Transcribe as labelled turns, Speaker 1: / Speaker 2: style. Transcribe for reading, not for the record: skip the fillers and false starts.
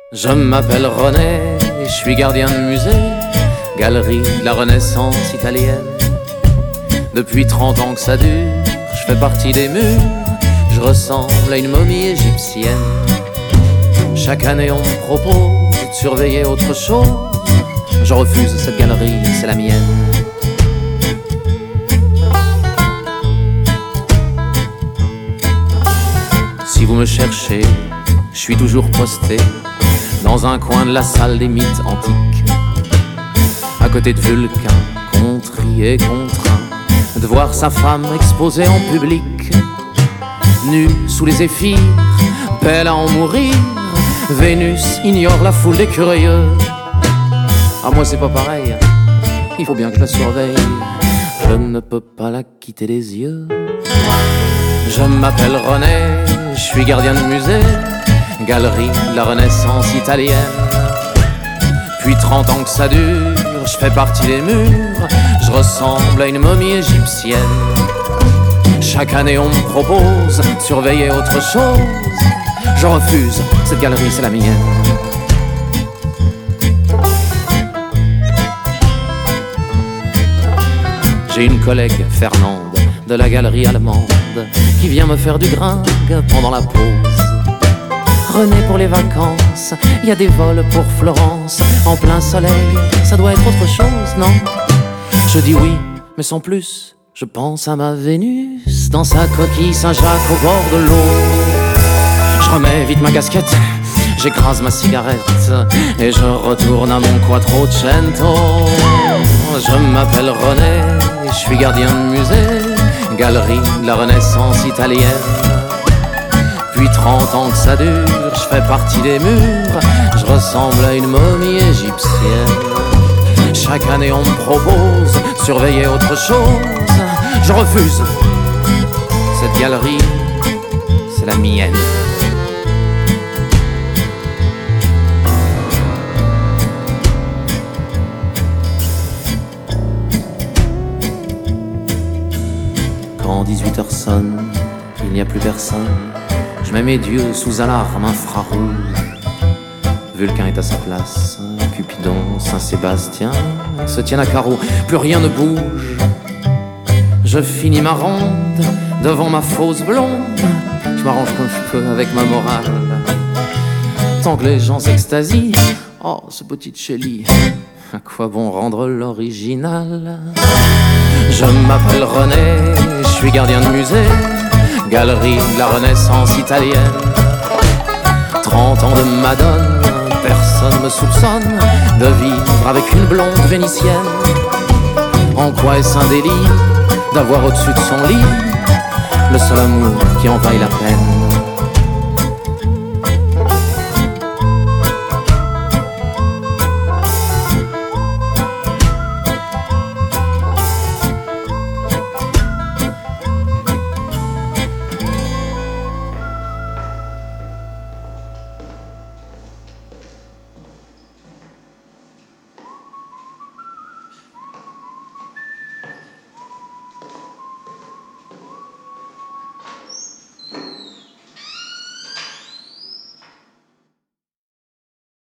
Speaker 1: Je m'appelle René, je suis gardien de musée, galerie de la Renaissance italienne. Depuis 30 ans que ça dure, je fais partie des murs, je ressemble à une momie égyptienne. Chaque année on me propose de surveiller autre chose, je refuse cette galerie, c'est la mienne. Si vous me cherchez, je suis toujours posté dans un coin de la salle des mythes antiques, à côté de Vulcain, contrit et contraint de voir sa femme exposée en public, nue sous les zéphyrs, belle à en mourir. Vénus ignore la foule des curieux. Ah, moi c'est pas pareil, il faut bien que je la surveille, je ne peux pas la quitter des yeux. Je m'appelle René, je suis gardien de musée, galerie de la Renaissance italienne. Depuis 30 ans que ça dure, je fais partie des murs, je ressemble à une momie égyptienne. Chaque année on me propose de surveiller autre chose, je refuse, cette galerie c'est la mienne. J'ai une collègue, Fernande, de la galerie allemande, qui vient me faire du gringue pendant la pause. René, pour les vacances, y a des vols pour Florence, en plein soleil, ça doit être autre chose, non? Je dis oui, mais sans plus, je pense à ma Vénus, dans sa coquille Saint-Jacques au bord de l'eau. Je remets vite ma casquette, j'écrase ma cigarette, et je retourne à mon Quattrocento. Je m'appelle René, je suis gardien de musée, galerie de la Renaissance italienne. Depuis 30 ans que ça dure, je fais partie des murs, je ressemble à une momie égyptienne. Chaque année on me propose de surveiller autre chose, je refuse, cette galerie, c'est la mienne. Quand 18h sonne, il n'y a plus personne, je mets mes dieux sous alarme infrarouge. Vulcain est à sa place, Cupidon, Saint-Sébastien se tiennent à carreau, plus rien ne bouge. Je finis ma ronde devant ma fausse blonde, je m'arrange comme je peux avec ma morale. Tant que les gens s'extasient, oh ce petit Chély, à quoi bon rendre l'original? Je m'appelle René, je suis gardien de musée, galerie de la Renaissance italienne. 30 ans de Madone, personne me soupçonne de vivre avec une blonde vénitienne. En quoi est-ce un délit d'avoir au-dessus de son lit le seul amour qui en vaille la peine?